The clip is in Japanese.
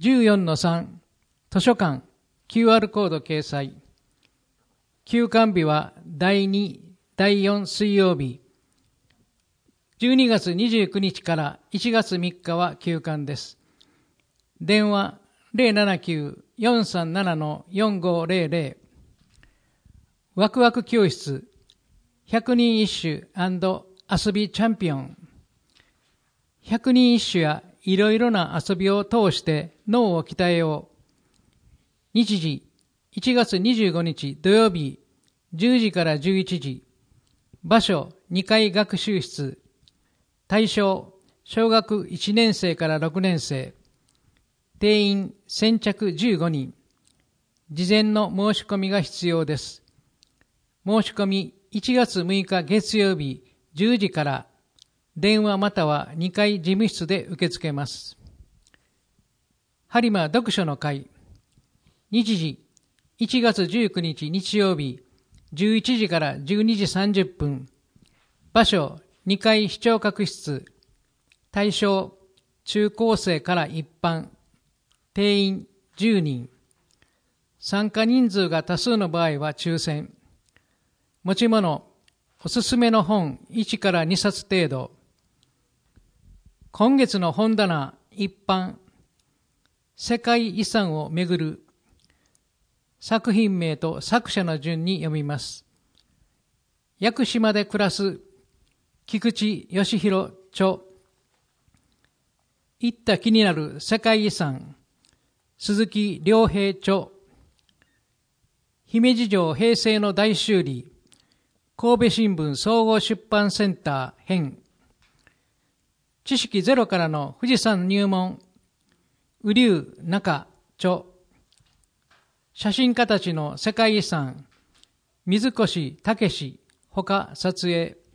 14-3 図書館 QR コード掲載。休館日は第2、第4水曜日。12月29日から1月3日は休館です。電話 079-437-4500。ワクワク教室百人一首&遊びチャンピオン。百人一首やいろいろな遊びを通して脳を鍛えよう。日時1月25日土曜日10時から11時。場所2階学習室。対象小学1年生から6年生。定員先着15人。事前の申し込みが必要です。申し込み1月6日月曜日10時から電話または2階事務室で受け付けます。播磨読書の会。日時1月19日日曜日11時から12時30分。場所2階視聴覚室。対象中高生から一般。定員10人。参加人数が多数の場合は抽選。持ち物、おすすめの本1から2冊程度。今月の本棚一般。世界遺産をめぐる。作品名と作者の順に読みます。屋久島で暮らす菊池義弘著。行った気になる世界遺産鈴木亮平著。姫路城平成の大修理神戸新聞総合出版センター編。知識ゼロからの富士山入門雨竜中著。写真家たちの世界遺産水越武ほか撮影。